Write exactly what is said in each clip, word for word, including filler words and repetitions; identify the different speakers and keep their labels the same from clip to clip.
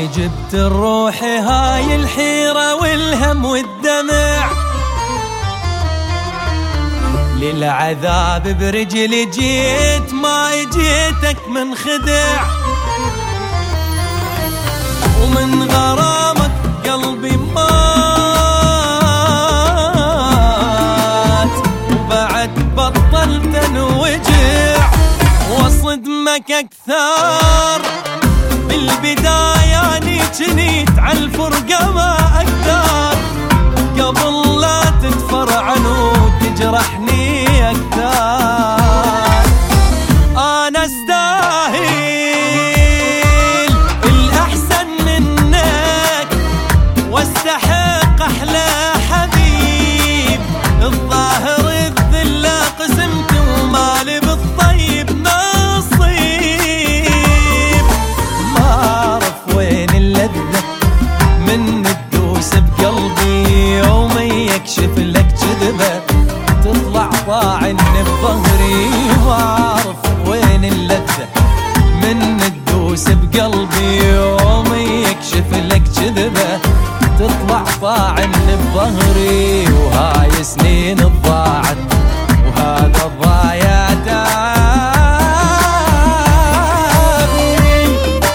Speaker 1: اني جبت الروح هاي الحيرة والهم والدمع، للعذاب برجلي جيت ما جيتك من خدع، ومن غرامك قلبي مات، وبعد بطلت انوجع واصدمك اكثر. بالبداية اني جنيت عالفرقة ما اقدر، قبل لا تتفرعن وتجرحني اكثر. انا استاهل الاحسن منك واستحق احلى حبيب، الظاهر الذلة قسمت ومالي بالطيب نصيب. ما اعرف وين اللذة من تدوس بقلبي ومن يكشف لك كذبة تطلع طاعن بظهري. ما اعرف وين اللذة من تدوس بقلبي ومن يكشف لك كذبة تطلع طاعن بظهري. وهاي سنين الضاعت وهذا الضايع تعبني.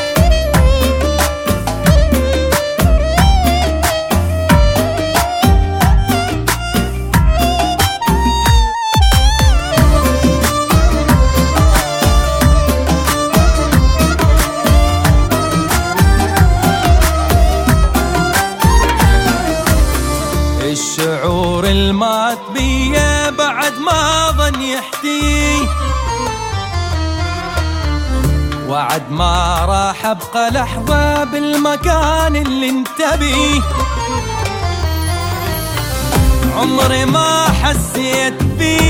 Speaker 1: الشعور المات بيا بعد ما ظن يحتي، وعد ما راح ابقى لحظة بالمكان اللي انت بيه. عمري ما حسيت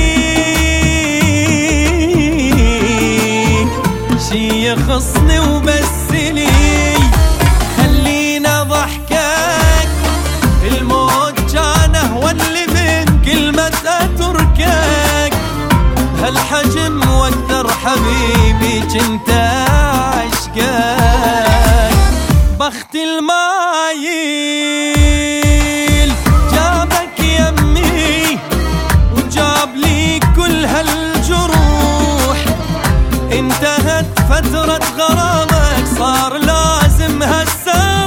Speaker 1: فيك شي يخصني وبس لي، خلينا ضحكك الموت كان اهون اللي من كلمة اتركك. هالحجم واكثر حبيبي كنت عشقك. بخت المايل جابك يمي وجاب لي كل هالجروح، انتهت فترة غرامك صار لازم هسه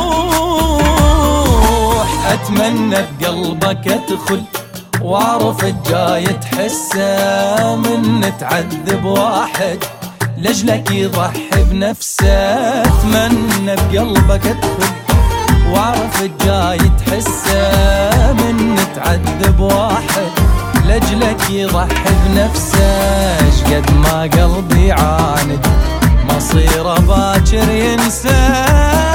Speaker 1: روح. اتمنى بقلبك ادخل واعرف الجاي تحسه، من تعذب واحد لجلك يضحي بنفسه. اتمنى بقلبك ادخل واعرف الجاي تحسه، من تعذب واحد لجلك يضحي بنفسه. شقد ما قلبي عاند مصيره باكر ينسى.